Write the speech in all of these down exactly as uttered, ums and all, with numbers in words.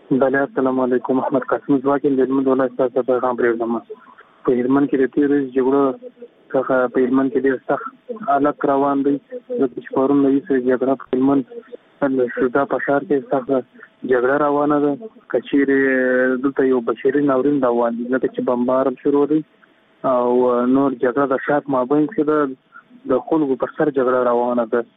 بله السلام علیکم. احمد قاسم ځواکین د هلمند ولایت څخه پیغام پرېږدم. په هلمند کې د تېرې ورځې جګړو څخه په هلمند کې ډېر سخت حالت روان دی. ځکه چې پرون له هېڅ جګړه په هلمند شودا په ښار کې سخت جګړه روانه ده. که چېرې دلته یو بشري ناورین روان دی ځکه چې بمبار هم شروع دی او نور جګړه د ښار په مابین کې ده، د خلکو پر سر جګړه روانه ده.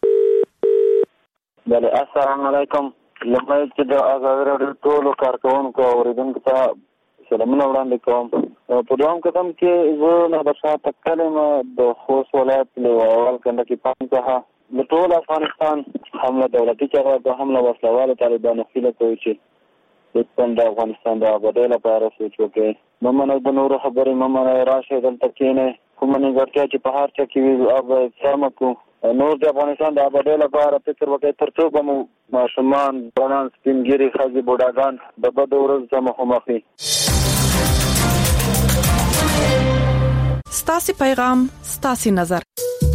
بله السلام علیکم. لمړی چې د ازادي راډیو ټولو کارکوونکو او اورېدونکو ته سلامونه وړاندې کوم. په دویم قدم کې زه نادرشاه تکل یم د خوست ولایت له اول کنډکي پام څخه د ټول افغانستان حمله دولتي چاره د حمله وسلوالو طالبانو هیله کوي چې د افغانستان د آبادۍ لپاره سوچ وکړي. مه منئ د نورو خبرې، مه منئ راشئ دلته کښېنئ. کومه نیمګړتیا چې په هر چا کې وي هغه سمه کړو. نور د افغانستان د آبادۍ لپاره فکر وکړئ تر څو به مو ماشومان، ځوانان، سپین ږیري، ښځې، بوډاګان د بدو ورځو څخه مخامخ وي. ستاسې پیغام ستاسې نظر.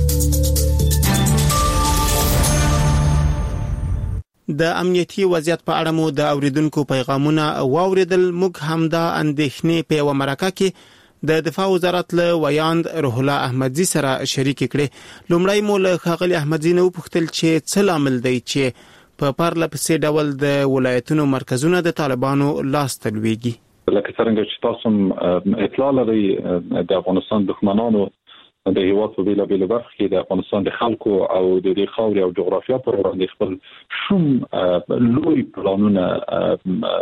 د امنیتي وضعیت په اړه مو د اوریدونکو پیغامونه واوریدل. موږ هم د اندېښنې په یو مرکه کې د دفاع وزارت له ویاند روح الله احمدزي سره شریک کړي. لومړی مو له ښاغلي احمدزي نه وپوښتل چې څه لامل دی چې په پرله پسې ډول د ولایتونو مرکزونه د طالبانو لاس ته لویږي. لکه څنګه چې تاسو اطلاع لرئ د افغانستان دښمنانو د هیواد په بیلا بیلا برخه کې د افغانستان د خلکو او د دې خاورې او جغرافیه پر وړاندې خپل شوم لوی پلانونه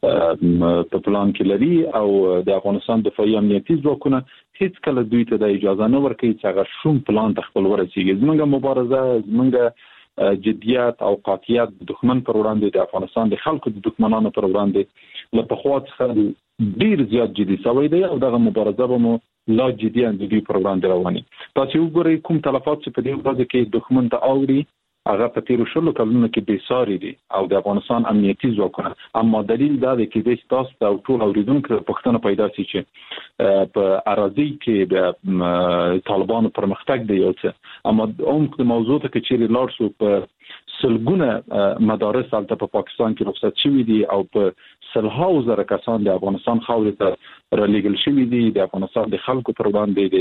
په پلان کې لري او د افغانستان دفاعي امنیتي ځواکونه هیڅ کله دوی ته د اجازه نه ورکوي چې هغه شوم پلان ته خپل ورسیږي. زموږ مبارزه، زموږ جدیت او قاطعیت د دښمن پر وړاندې د افغانستان د خلکو د دښمنانو پر وړاندې له پخوا څخه ډیر زیات جدي شوی دی او دغه مبارزه به مو لا جدي اندوی پر وړاندې رواني. تاسو وګورئ کوم تلفات چې په دې ورځ کې دښمن ته اوري هغه په تیرو شلو کلونو کې بې ساري دي او د افغانستان امنیتي ځواکونه. اما دلیل دا دی چې د تاسو او ټول اوریدونکو پوښتنه پیدا شي چې په اراضي کې د طالبانو پرمختګ دی یو څه، اما عمق د موضوع ته کې چې لاړ شو په سلګونه مدارس البته په پاکستان کې رخصت شوي دي او په سلهاو زره کسان د افغانستان خاورې ته رالیږل شوي دي د افغانستان د خلکو پر وړاندې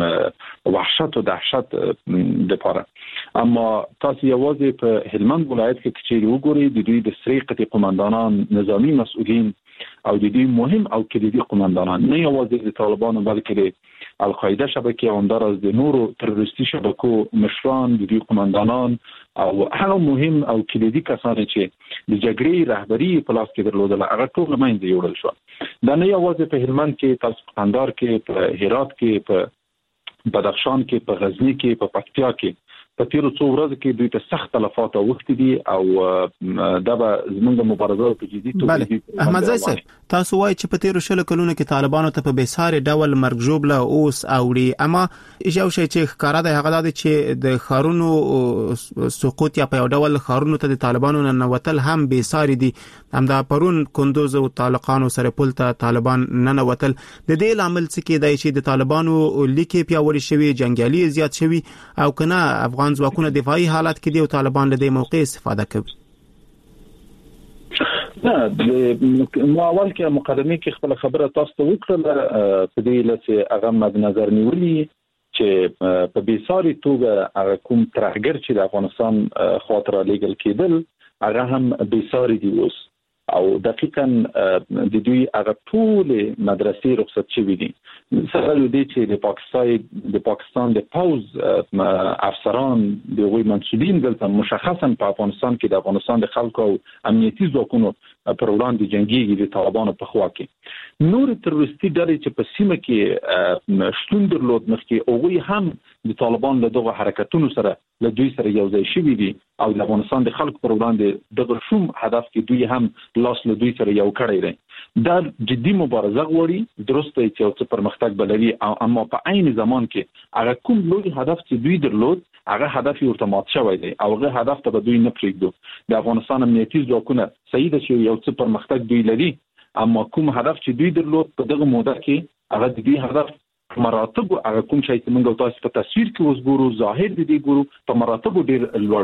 د وحشت او دهشت لپاره. اما تاسو یوازې په هلمند ولایت کې چې وګورئ د دوی د سری قطعي قومندانان، نظامی مسؤلین او د دوی مهم او کلیدي قومندانان نه یوازې د طالبانو بلکې د القاعده شبکې او همدارس د نورو تروریستي شبکو مشران، د دوی قومندانان او هغه مهم او کلیدي کسان چې د جګړې رهبری په لاس کې درلودل هغه ټول له منځه یوړل شو. دا نه یوازې په هلمند کې، تاسو په قندهار کې، په هرات کې، په بدخشان کې، په غزنی کې، په پکتیا کې په تیرو څو ورځو کې دوی ته سخت تلفات اوښتي دي او دا به زموږ مبارزه په جدي توګه دي. احمدزي صاحب تاسو وایي چې په تیرو شلو کلونو کې طالبانو ته په بیساري ډول مرګ ژوبله اوس اوړي، اما یو شی چې ښکاره دی هغه دا چې د ښارونو سقوط یا په یو ډول ښارونو ته د طالبانو ننوتل هم بیساري دي. همدا پرون کندوز او طالقانو سره پل ته طالبان ننوتل. د دې لامل څه کېدای چې د طالبانو لیکي پیاوړي شوي، جنگیالي زیات شوي او کنه افغان ځواکونه دفاعي حالت کې دي او طالبان له دې موقع استفاده کوي؟ نه، د مو اول کې مقدمه کې خپل خبره تاسو ته وکړه په دې لته هغه مد نظر نیولې چې په بیساري توګه هغه کوم ترهګر چې د افغانستان خاطر لیګل کېدل هغه هم بیساري دي اوس او دقیقاً د دوی هغه ټول مدرسې رخصت شوي دي. سره لدی چې د پاکستان د پاکستان د پوز افسران د غوي منسوبین دلته مشخصا په افغانستان کې د افغانستان د خلکو او امنیتي ځواکونو پر وړاندې جنگيږي د طالبانو په خوا کې. نور تروریستي ډلې چې په سیمه کې شتون درلود مخکې هغوی هم د طالبان له دغه حرکتونو سره له دوی سره یو ځای شوي دي او د افغانستان د خلکو پر وړاندې دغه شوم هدف کې دوی هم لاس له دوی سره یو کړی دی. دا جدي مبارزه غواړي، درسته چې یو څه پرمختګ بلوي، اما په عین زمان کې هغه کوم لوی هدف چې دوی درلود هغه هدف ورته مات شوی دی او هغه هدف ته دوی نه پرېږدو. د افغانستان امنیتي ځواکونه صحیح ده چې یو څه پرمختګ دوی لري، اما کوم هدف چې دوی درلود په دغه موده کې هغه د دوی هدف مراتب هغه کوم شي چې موږ تاسو په تصویر کې اوس ګورو، ظاهر دي ګورو په مراتب ډیر لوړو.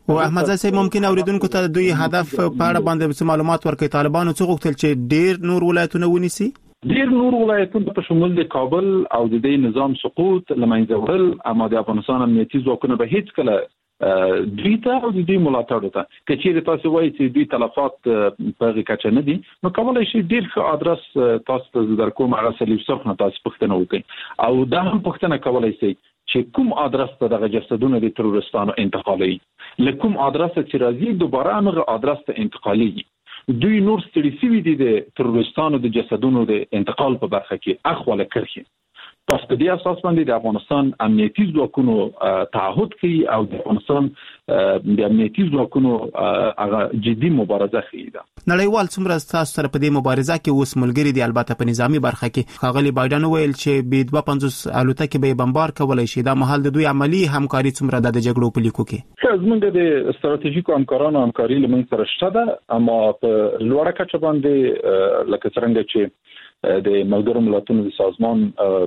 او احمد زاهد صاحب ممکن اوریدونکو ته دوی هدف په اړه باندې معلومات ورکړي. طالبانو څه غوښتل چې ډیر نور ولایتونه ونیسي؟ ډیر نور ولایتونه په شمول د کابل او د دې نظام سقوط لمنځه وړل، اما د افغانستان امنیتي ځواکونه به هیڅ کله دوی ته او د دې ملاتړ ته کچېره تاسو وایي چې دوی تلفات په کچه نه دي، نو کولای شي ډیر ښه ادرس تاسو ته درکوم. هغه سلیف صف نه تاسو پوښتنه وکړئ او دا هم پوښتنه کولای شي چې کوم ادرس ته دغه جسدونه د تروریستانو انتقالي، لکوم ادرس چې راځي دوباره هغه ادرس ته انتقالي. دوی نور ستړي شوي دي د تروریستانو د جسدونو د انتقال په برخه کې اخواله کرخي. تاسو په دې اساس باندې د افغانستان امنیتي ځواکونو تعهد کوي او د افغانستان د امنیتي ځواکونو هغه جدي مبارزه کوي. نړیوال څومره تاسو سره په دې مبارزه کې اوس ملګری دي؟ البته په نظامی برخه کې خاغلی بایدن ویل چې به دوه پنځوس الوتکې به بمبار کولای شي. دا مهال د دوی عملی همکاري څومره د جګړو په لیکو کې؟ زمونږ د استراتیژیکو همکارانو همکاري لمن سره شته ده، اما په لوړه کچه باندې لکه څنګه چې د ملګرو ملتونو د سازمان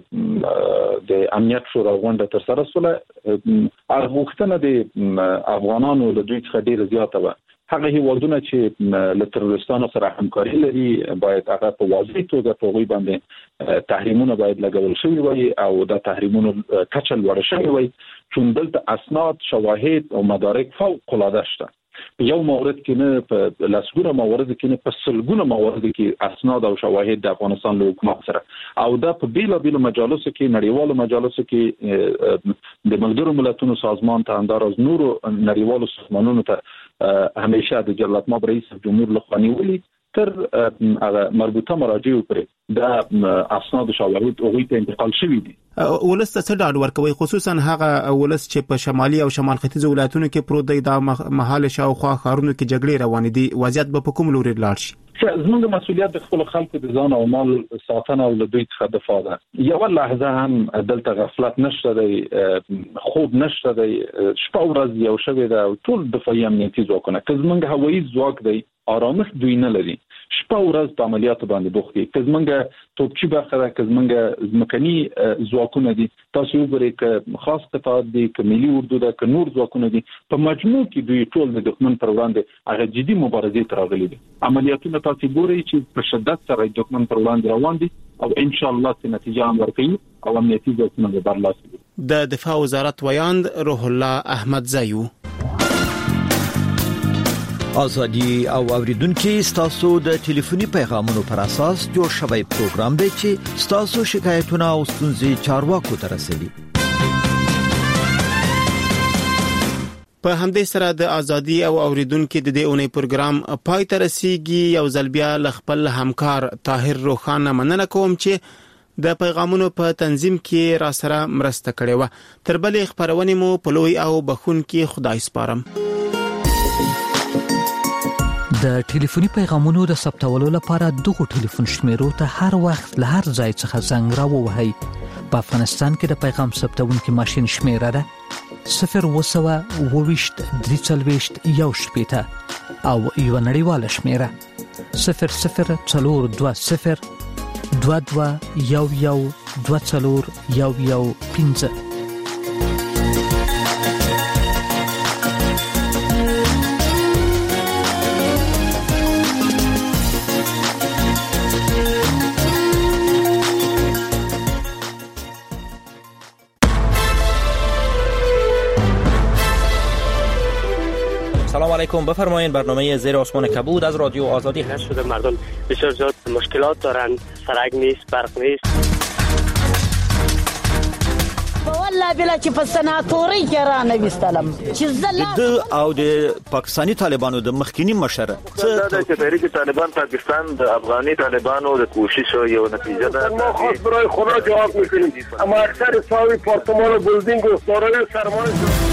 د امنیت شورا غونډه تر سره سره هغه وختونه د افغانانو له دوی څخه ډیره زیاته و. هغه هیوادونه چې له تروریستانو سره همکاري لري باید هغه په واضح توګه په غوي باندې تحریمونه باید لګول شوي وي او دا تحریمونه کچه لوړه شوي وي، چون دلته اسناد، شواهد او مدارک فوق العاده شته. یو مورد کې نه په لاسګونه مورد کې نه په سلګونه مورد کې اسناد او شواهد د افغانستان له حکومت سره او دا په بیلا بیل مجالسو کې نړیوالو مجالسو کې د ملګرو ملتونو سازمان ته انداز نورو نړیوالو سازمانونو ته همیشه د جلالت ماب رئیس جمهور لخوا نیولي تر هغه مربوطه مراجع وکړي دا اسناد او شواهد هغه ته انتقال شوي دي. ولسته څه ډاډ ورکوي خصوصا هغه ولس چې په شمالي او شمال ختیځ ولایتونو کې پروت دی، دا محل شاوخوا ښارونو کې جګړې روانې دي، وضعیت به په کوم لوري لاړ شي؟ زموږ مسؤلیت د خپل خلکو د ځان او مال ساتنه او له دوی څخه دفاع ده. یو لحظه هم دلته غفلت نشته دی، خوب نشته دی، شپه ورځ یو شوی ده او ټول دفاعي امنیتي ځواکونه که زموږ هوایي ځواک دی آرامش دوی نه لري، شپه ورځ په عملیاتو باندې بوخت دي. که زموږ توپچي برخه ده، که زموږ ځمکني ځواکونه دي، تاسو وګورئ که خاص قطاعات دي، که ملي اردو ده، که نور ځواکونه دي، په مجموع کې دوی ټول د دښمن پر وړاندې هغه جدي مبارزې ته راغلي دي. عملیاتونه تاسو ګورئ چې په شدت سره د دښمن پر وړاندې روان دي او ان شاء الله چې نتیجه هم ورکوي او امنیتي ځواکونه به برلاسي دي. د دفاع وزارت ویاند روح الله احمد زایو. ازادي او اوریدونکو ستاسو د ټلیفوني پیغامونو پر اساس جوړ شوی پروګرام دی چې ستاسو شکایتونه او ستونزې چارواکو ته رسوي. په همدې سره د ازادي او اوریدونکو د دې اونۍ پروګرام پای ته رسیدي. یو ځل بیا خپل همکار طاهر روخانه مننه کوم چې د پیغامونو په تنظیم کې را سره مرسته کړې و. تر بلې خبرونه مو په لوی او بخون کې خدای سپارم. د ټلیفوني پیغامونو د ثبتولو لپاره دغه ټلیفون شمیرو ته هر وخت له هر ځای څخه زنګ راووهئ. په افغانستان کې د پیغام ثبتونکو ماشين شمیره ده صفر وسوه وویشت درې څلوېښت یو شپېته او یو نړیواله شمیره صفر صفر څلور دوه صفر دوه دوه یو یو دوه څلور یو یو پنځه. سلام علیکم، بفرمایید. برنامه زیر آسمان کبود از رادیو آزادی هست. شده مردم بسیار زیاد مشکلات دارن، سرک نیست، برق نیست. والله بلا چې په سناتوري کې را نه وستلم چې زله د او د پاکستانی طالبانو د مخکینی مشر څه د تحریک طالبان پاکستان د افغاني طالبانو د کوشش یو نتیجه ده. ما خاص برای خدا جواب میکنیم، اما اکثر ساوی پارتمان و بلدینگ و سارای سرمایه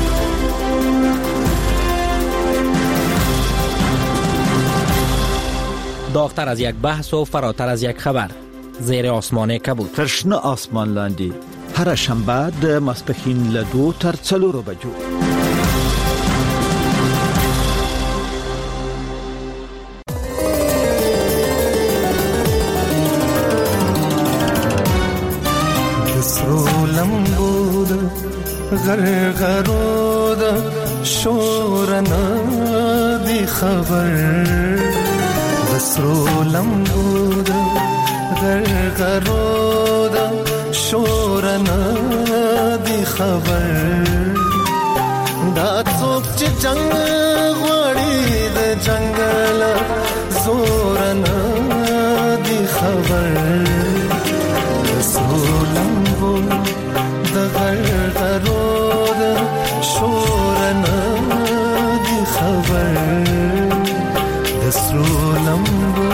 داغتر از یک بحث و فراتر از یک خبر. زیر آسمان کبود. ترشنه آسمان لاندی. هر شنبه د ماسپښین له دو تر څلورو بجو. کسرو لمبود غرغرود شورنا دی خبر دسرو لمبو دا غرغرو دا شورنا دی خبر دا څوک چې جنگ غواړي د جنگل زورنا دی خبر دسرو لمبو دا غرغرو دا شورنا دی خبر دسرو لمبو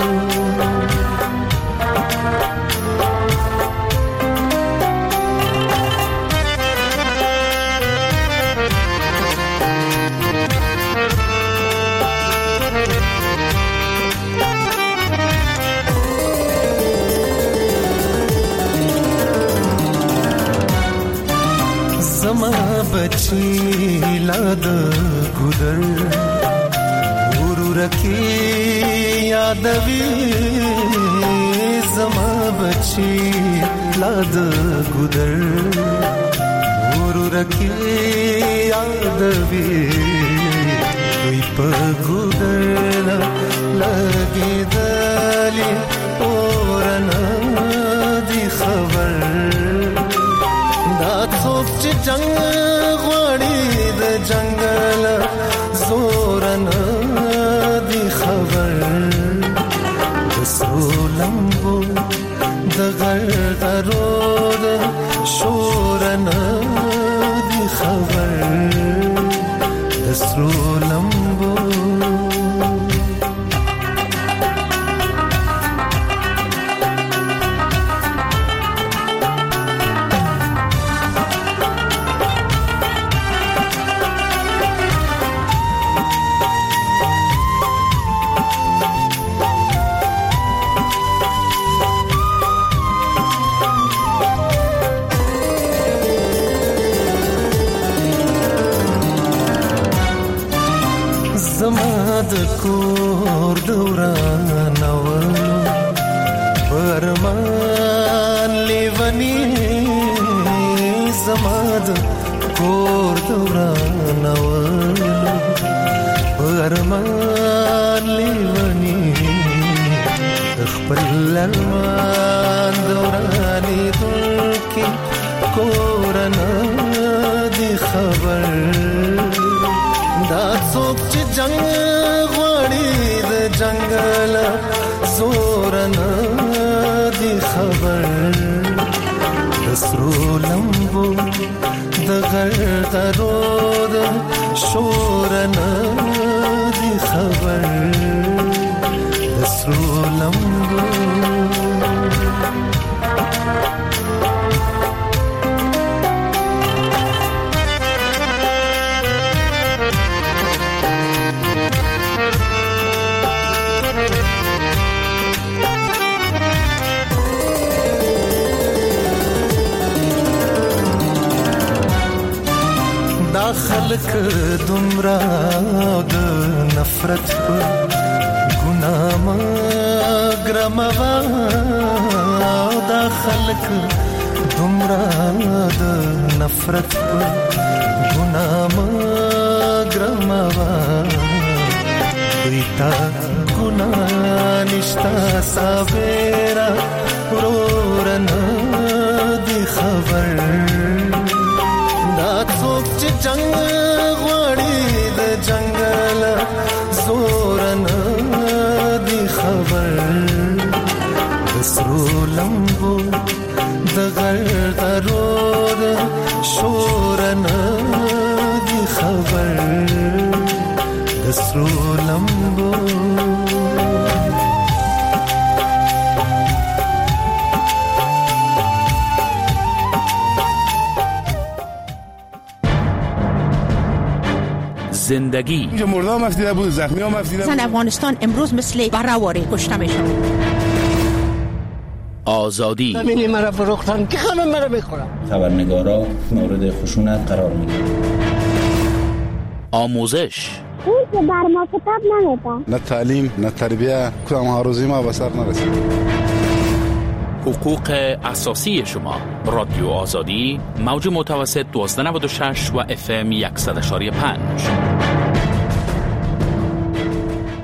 زما بچی لاد ګودر ورور کی یادوي زما بچی لاد ګودر ورور کی یادوي وي په ګودر لګي دلی اورنا دی خبر دا څوک چې جنگ غواړي د جنگل زورنا دی خبر دسرو لمبو د غرغرو د شورنا دی خبر دسرو لمبو زماد کور دوران نوالو فرمان لیونی زماد کور دوران نوالو فرمان لیونی خپل المان دورانی دلکی کورنا دی خبر دا څوک چې جنگ غواړي د جنگل زورنا دی خبر دسرو لمبو د غرغرو د شورنا دی خبر دسرو لمبو خلق دمرا د نفرت په ګناه ما ګرموا دا خلق دمرا د نفرت په ګناه ما ګرموا ویتا ګناه نشتا ساویرا ورورنا دی خبر دا څوک چې جنگ غواړي د جنگل زورنا دی خبر دسرو لمبو د غرغرو د شورنا دی خبر دسرو لمبو زندگی اینجا مرده ها مفیده بود، زخمی ها مفیده بود. زن افغانستان امروز مثل برهواری کشته میشن. آزادی ببینی مرا فروختن که خانم مرا بخورم. خبرنگارا مورد خشونت قرار میگیرن. آموزش اون که بر ما کتاب نمیدن. نه تعلیم نه تربیه کدام ها روزی ما به سر نرسید. حقوق اساسی شما. رادیو آزادی، موج متوسط دوازده نود و شش و اف ام صد و شش و پنج.